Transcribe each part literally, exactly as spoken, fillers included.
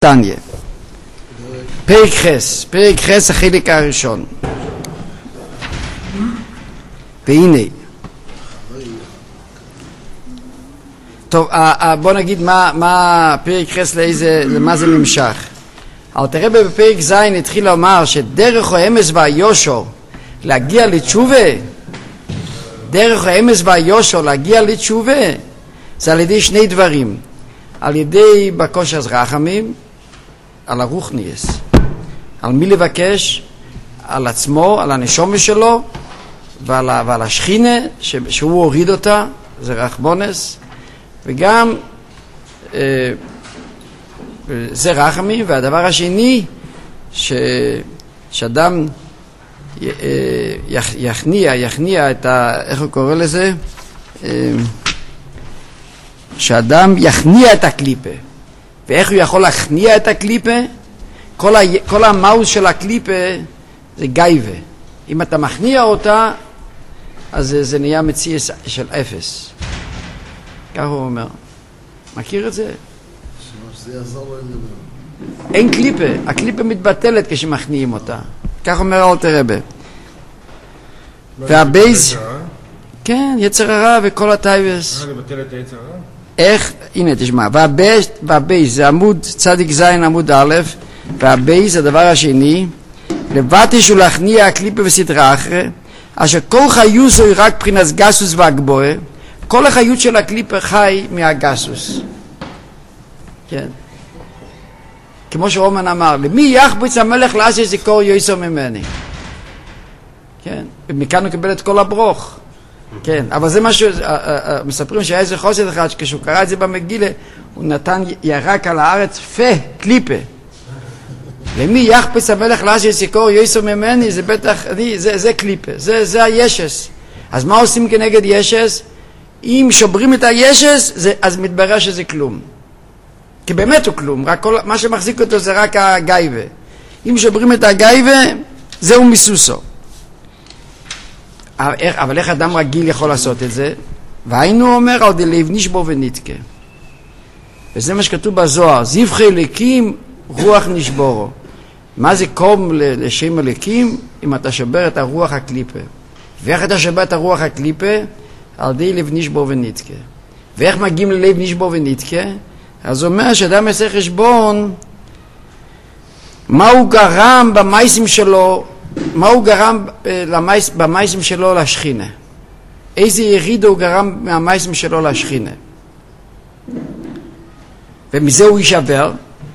תניה. פרק חס, פרק חס החלק הראשון. והנה. טוב, בוא נגיד מה, מה פרק חס לאיזה, למה זה נמשך. אבל תראה בפרק זין התחיל לומר שדרך האמס והיושו להגיע לתשובה, דרך האמס והיושו להגיע לתשובה, זה על ידי שני דברים. על ידי בקוש אז רחמים, על הרוחניאס, על מי לבקש, על עצמו, על הנשומה שלו, ועל, ועל השכינה ש, שהוא הוריד אותה, זה רחמונס, וגם אה, זה רחמים. והדבר השני, ש, שאדם י, יח, יכניע, יכניע את ה... איך הוא קורא לזה? אה, שאדם יכניע את הקליפה. ואיך הוא יכול להכניע את הקליפה? כל, ה, כל המאוס של הקליפה זה גייבה. אם אתה מכניע אותה, אז זה, זה נהיה מציאס של אפס. כך הוא אומר. מכיר את זה? שזה יעזור לו לדבר. אין קליפה. הקליפה מתבטלת כשמכניעים אותה. כך אומר אלתר רבי. והבייז... כן, יצר הרע וכל הטייבס. איך לבטל את היצר הרע? איך, הנה תשמע, והבייז זה עמוד צדיק זין עמוד א', והבייז זה הדבר השני, לבטש ולהכניע הקליפה וסדרה אחרי, אשר כל חיוסו היא רק מבחינת גסוס והגבוה, כל החיות של הקליפה חי מהגסוס. כן. כמו שאומן אמר, למי יחבוץ המלך לעשות זכור יויסו ממני. כן, ומכאן הוא קיבל את כל הברוך. כן, אבל זה משהו, מספרים שהיה איזה חוסד אחד, כשהוא קרא את זה במגילה, הוא נתן ירק על הארץ, פה, קליפה. למי יחפץ המלך לעשות זכור יויסו ממני, זה בטח, אני, זה, זה קליפה, זה, זה הישס. אז מה עושים כנגד ישס? אם שוברים את הישס, זה, אז מתברר שזה כלום. כי באמת הוא כלום, רק כל, מה שמחזיק אותו זה רק הגייבה. אם שוברים את הגייבה, זהו מיסוסו. אבל איך אדם רגיל יכול לעשות את זה? והיינו אומר על דלב נשבור ונתקה. וזה מה שכתוב בזוהר, זבחי אליקים רוח נשבורו. מה זה קום לשם אליקים? אם אתה שובר את הרוח הקליפה. ואיך אתה שובר את הרוח הקליפה? על די לב נשבור ונתקה. ואיך מגיעים ללב נשבור ונתקה? אז הוא אומר שאדם יעשה חשבון מה הוא גרם במייסים שלו, מה הוא גרם למייס, במייסים שלו לשכינה. איזה יריד הוא גרם מהמייסים שלו לשכינה. ומזה הוא יישבר.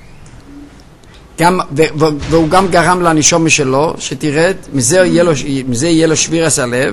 גם, ו, ו, והוא גם גרם לנשום שלו, שתרד, מזה יהיה לו, מזה יהיה לו שבירס הלב.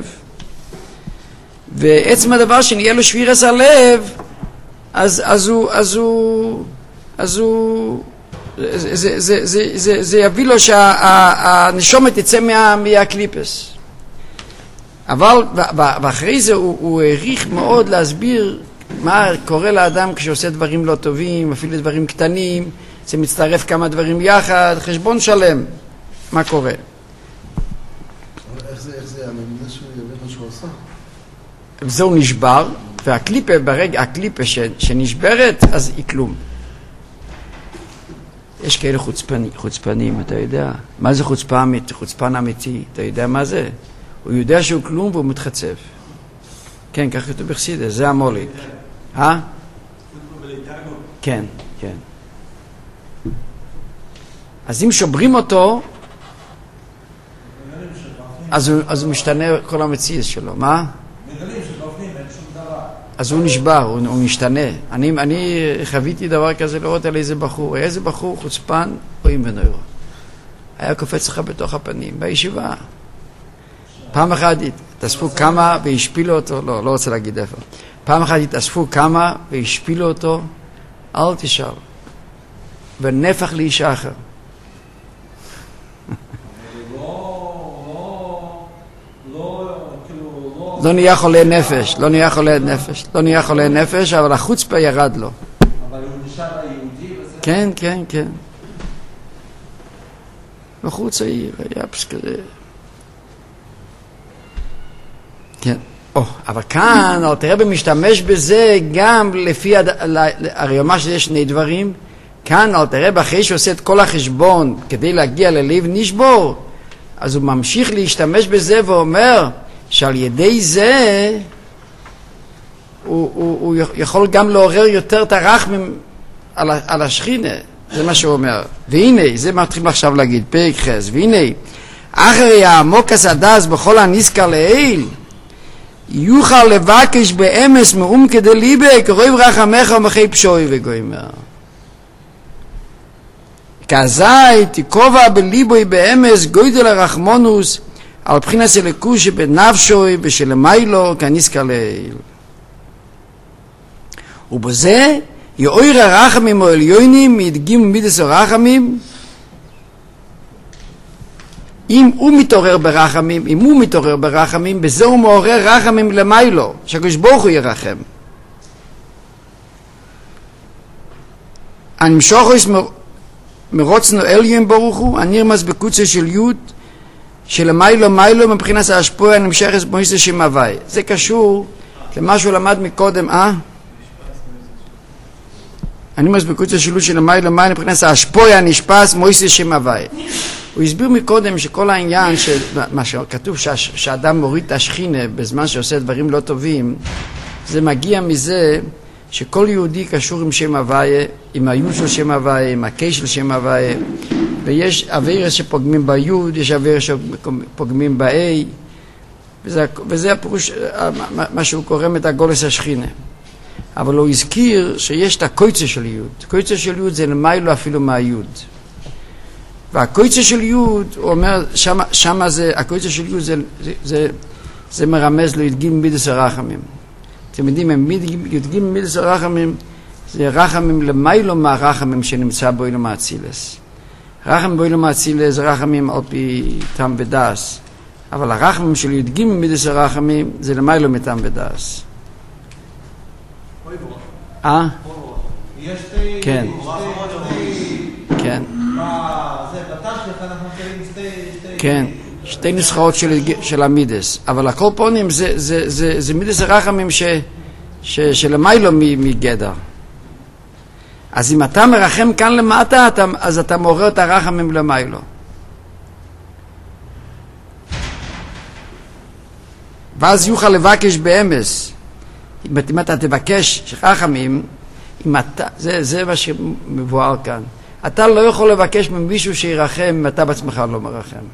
ועצם הדבר שנהיה לו שבירס הלב, אז, אז הוא, אז הוא, אז הוא, זה, זה, זה, זה, זה, זה יביא לו שהנשומת יצא מה, מהקליפס. אבל, ואחרי זה הוא, הוא העריך מאוד להסביר מה קורה לאדם כשעושה דברים לא טובים, אפילו דברים קטנים, זה מצטרף כמה דברים יחד, חשבון שלם, מה קורה. איך זה, איך זה, אני מבין שהוא יבין מה שהוא עושה. זהו נשבר, והקליפה, ברגע, הקליפה ש, שנשברת, אז היא כלום. יש כאלה חוצפנים, חוצפנים, אתה יודע. מה זה חוצפה אמיתי? חוצפן אמיתי, אתה יודע מה זה? הוא יודע שהוא כלום והוא מתחצף. כן, כך כתוב בחסידות, זה המוליק. אה? כן, כן. אז אם שוברים אותו, אז הוא, אז הוא משתנה כל המציאות שלו. מה? אז הוא נשבר, הוא, הוא משתנה. אני, אני חוויתי דבר כזה לראות על איזה בחור. איזה בחור חוצפן, רואים בנוירו. היה קופץ לך בתוך הפנים, בישיבה. פעם אחת התאספו כמה והשפילו אותו, לא, לא רוצה להגיד איפה. פעם אחת התאספו כמה והשפילו אותו, אל תשאל. ונפח לאיש אחר. לא נהיה חולה נפש, לא נהיה חולה נפש, לא נהיה חולה נפש, אבל החוצפה ירד לו. אבל הוא נשאר היהודי וזה? כן, כן, כן. בחור צעיר, היה פסקזה. כן. או, אבל כאן, אלתר רבי משתמש בזה גם לפי, הרי ממש יש שני דברים, כאן אל תראה אחרי שעושה את כל החשבון כדי להגיע ללב נשבור, אז הוא ממשיך להשתמש בזה ואומר שעל ידי זה הוא, הוא, הוא יכול גם לעורר יותר את הרחמים על, על השכינה. זה מה שהוא אומר. והנה, זה מתחיל עכשיו להגיד, פרק חס, והנה, אחרי העמוק הסדס בכל הנזכר לעיל, יוכל לבקש באמס מאום כדי ליבה, כרוב רחמך ומחי פשוי וגוימר. כזי תקובה בליבוי באמס גוידל הרחמונוס, על בחינת סלקוש שבנפשוי ושלמיילו כנזכר לעיל. ובזה יאויר הרחמים או עליונים מידגים מידס הרחמים. אם הוא מתעורר ברחמים, אם הוא מתעורר ברחמים, בזה הוא מעורר רחמים למיילו, שהקדוש ברוך הוא ירחם. הנמשוך מרוצנו עליון ברוך הוא, הנרמז בקוצה של יוד, שלמיילו מיילו מבחינת ההשפוע הנמשכת במויסה שם הווי. זה קשור למה שהוא למד מקודם, אה? אני מסביקות את השילוט של המים למים מבחינת ההשפוע הנשפס מויסי שם הווי. הוא הסביר מקודם שכל העניין של מה שכתוב שהאדם מוריד את השכינה בזמן שעושה דברים לא טובים, זה מגיע מזה שכל יהודי קשור עם שם הווי, עם היוד של שם הווי, עם הקש של שם הווי, ויש אווירס שפוגמים ביוד, יש אווירס שפוגמים באי, וזה, וזה הפירוש מה שהוא קורא את הגולס השכינה. אבל הוא הזכיר שיש את הקויצה של יוד. הקויצה של יוד זה למיילו אפילו מהיוד. והקויצה של יוד, הוא אומר, שמה, שמה זה, הקויצה של יוד זה, זה, זה, זה מרמז לו ידגים מידס הרחמים. אתם יודעים, ידגים מידס הרחמים, זה רחמים למיילו מהרחמים שנמצא בו אילו מאצילס. רחם בו אילו מאצילס זה רחמים על פי תם ודס. אבל הרחמים של ידגים מידס הרחמים זה למיילו מתם ודס. אה? יש שתי... כן. כן. זה בתשלך אנחנו מכירים שתי... כן. שתי נוסחאות של המידס. אבל הכל פונים זה מידס הרחמים שלמיילו מגדר. אז אם אתה מרחם כאן למטה, אז אתה מעורר את הרחמים למיילו. ואז יוכל לבקש באמס. אם אתה תבקש רחמים, אם אתה, זה, זה מה שמבואר כאן. אתה לא יכול לבקש ממישהו שירחם אם אתה בעצמך לא מרחם.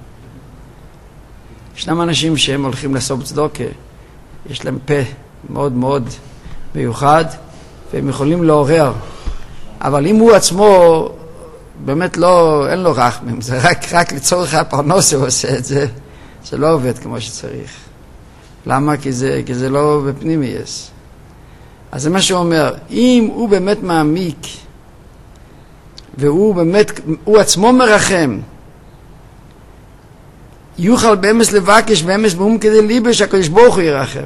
ישנם אנשים שהם הולכים לסוף צדוקה, יש להם פה מאוד מאוד מיוחד, והם יכולים לעורר. אבל אם הוא עצמו באמת לא, אין לו רחמים, זה רק, רק לצורך הפרנוס הוא עושה את זה, זה לא עובד כמו שצריך. למה? כי זה, כי זה לא בפנימי יש. אז זה מה שהוא אומר, אם הוא באמת מעמיק, והוא באמת, הוא עצמו מרחם, יוכל באמס לבקש, באמס באום כדי ליבה שהקדוש ברוך הוא ירחם.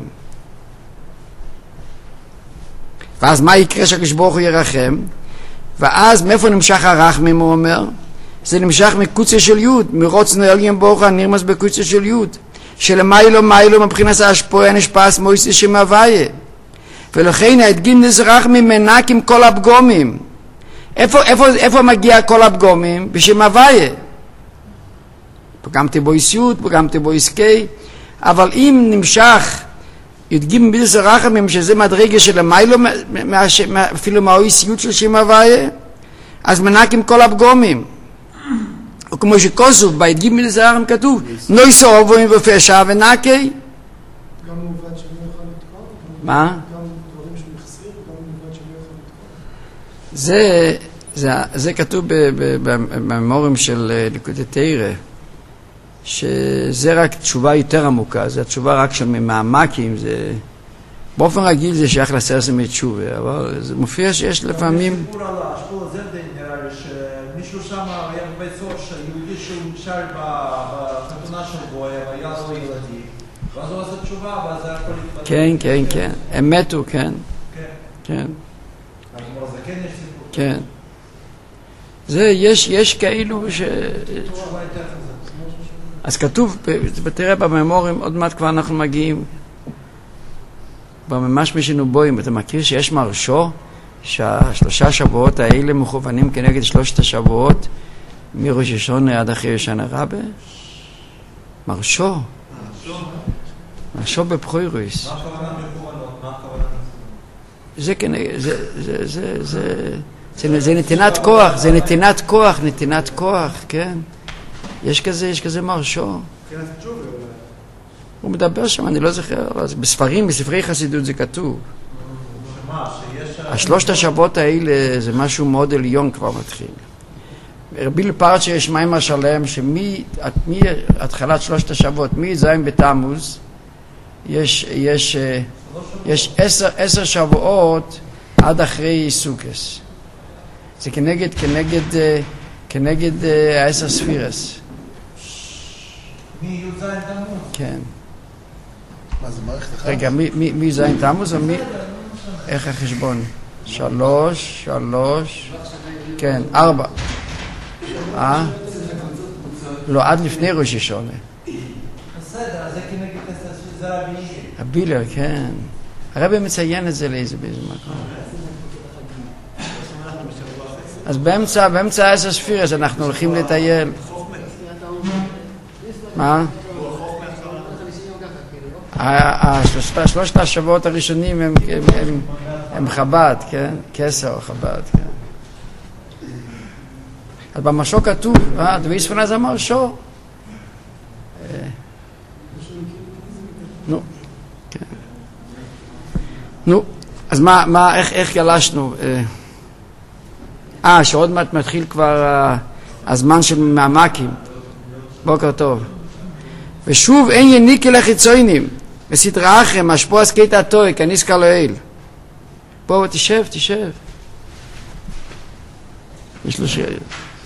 ואז מה יקרה שהקדוש ברוך הוא ירחם? ואז מאיפה נמשך הרחמים, הוא אומר? זה נמשך מקוצה של יוד, מרוצנו עליון ברוך הוא הנרמז בקוצה של יוד. שלמיילו מיילו מבחינת ההשפוע נשפס מויסי שם הוויה. ולכן ההדגים נזרח ממנק עם כל הפגומים. איפה, איפה, איפה מגיע כל הפגומים? בשם הוויה. פגמתי בו איסיות, פגמתי בו איסקי, אבל אם נמשך ידגים בלס הרחמים, שזה מדרגה של המיילו, אפילו מהאיסיות של שם הוויה, אז מנק עם כל הפגומים. או כמו שכוסוף, בהדגים בלס הרחם כתוב, נוי סורבוים ופשע ונקי. גם מובן שלא יכול לתקוע? מה? גם דברים שהוא יחסיר, גם מובן שלא יכול לתקוע? זה, זה, זה כתוב בממורים של ליקוטי תורה, שזה רק תשובה יותר עמוקה, זה התשובה רק של ממעמקים, זה... באופן רגיל זה שייך לסרס מתשובה, אבל זה מופיע שיש לפעמים... סיפור על השפול הזרדי נראה לי שמישהו שם היה בבית סוהר שיהודי שהוא נשאר בחתונה שלו, היה לו ילדים, ואז הוא עושה תשובה, ואז זה הכל התפתח. כן, כן, כן, הם מתו, כן. כן. כן. אז זה כן יש סיפור. כן. זה, יש, יש כאילו ש... תשובה יותר חזק. אז כתוב, תראה בממורים, עוד מעט כבר אנחנו מגיעים, בממש משנו בוים, אתה מכיר שיש מרשו, שהשלושה שבועות האלה מכוונים כנגד שלושת השבועות מראש השונה עד אחרי שנה רבה. מרשו. מרשו בפחוירויס. מה הכוונה מכוונות? מה הכוונה? זה כנגד, זה, זה, זה, זה, זה, זה נתינת כוח, זה נתינת כוח, נתינת כוח, כן. יש כזה, יש כזה מרשו. הוא מדבר שם, אני לא זוכר, בספרים, בספרי חסידות זה כתוב. השלושת השבועות האלה זה משהו מאוד עליון כבר מתחיל. רבי לפרצ'ה יש מיימר שלם שמהתחלת שלושת השבועות, מזין בתמוז, יש, יש, יש עשר, עשר שבועות עד אחרי סוכס. זה כנגד, כנגד, כנגד העשר ספירס. מי י"ז תמוז? כן. מה זה מערכת אחת? רגע, מי, מי, מי זין תמוז או מי? איך החשבון? שלוש, שלוש, כן, ארבע. אה? לא, עד לפני ראש השונה. בסדר, זה כנגד זה רבי. הבילר, כן. הרבי מציין את זה לאיזה באיזה מקום. אז באמצע, באמצע עשר ספירס אנחנו הולכים לטייל. מה? שלושת השבועות הראשונים הם, הם, הם, הם חב"ד, כן? כסר חב"ד, כן? אז במשו כתוב, אה, דבי ספנה זה מרשו. נו, כן. נו, אז מה, מה, איך, איך גלשנו? אה, שעוד מעט מתחיל כבר הזמן של מעמקים. בוקר טוב. ושוב אין יניקי לחיצוינים, בסדרה אחרי משפוע סקית התוי, כניסקה לאל. בואו, תשב, תשב. יש לו שיר.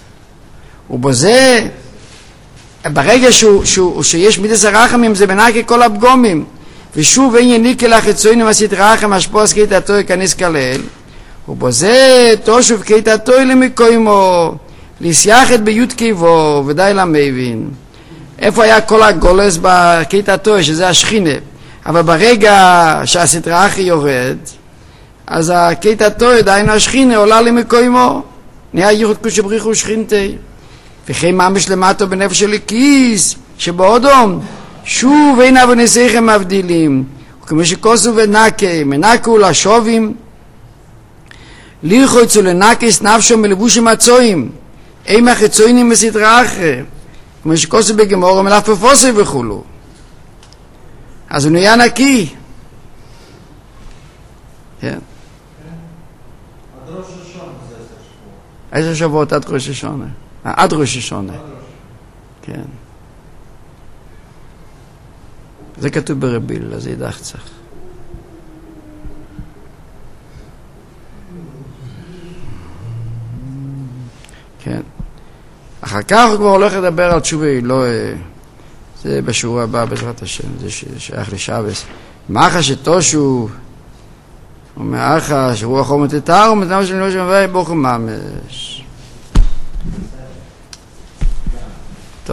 ובזה, ברגע שהוא, שהוא, שיש מידס הרחמים, זה בנקי כל הפגומים. ושוב אין יניקי לחיצוינים, בסדרה אחרי משפוע סקית התוי, כניסקה לאל. ובזה תושוב קית התוי למקוימו, לסייחת ביוד קיבו, ודי למבין. איפה היה כל הגולס בקית התוי, שזה השכינה. אבל ברגע שהסדרה אחי יורד, אז הקית התוי, דיינו השכינה, עולה למקוימו. נהיה ייחוד קודשא בריך הוא שכינתי. וכי ממש למטו בנפש של כיס, שבאודום, שוב אין אבוניסיכם מבדילים. וכמו שכוסו ונקה, מנקו לשובים, ליחו יצאו לנקס נפשו מלבושים הצועים. אימה חיצוינים בסדרה אחרי. כמו שכוסו בגמור מלפפוסי וכולו. אז הוא נהיה נקי. כן. עד ראש השונה זה עשר שבועות. עשר שבועות עד ראש השונה. עד ראש השונה. כן. זה כתוב ברביל, אז זה ידח צריך. כן. אחר כך הוא כבר הולך לדבר על תשובי, לא... זה בשיעור הבא בעזרת השם, זה שייך לשבס. מאחה שתושו, ומאחה שרוח חומת את ההר, ומתנאו של נושא מביא בוכו ממש.